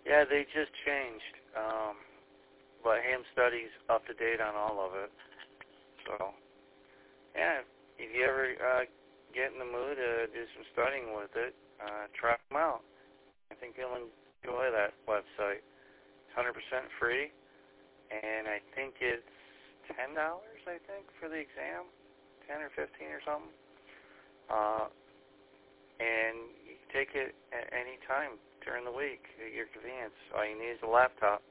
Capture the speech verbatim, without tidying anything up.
Yeah, they just changed. Um, but Ham Study's up to date on all of it. So, yeah, if you ever uh, get in the mood to do some studying with it, uh, try them out. I think you'll enjoy that website. It's one hundred percent free, and I think it's ten dollars, I think, for the exam, ten or fifteen or something. Uh, and you can take it at any time during the week at your convenience. All you need is a laptop.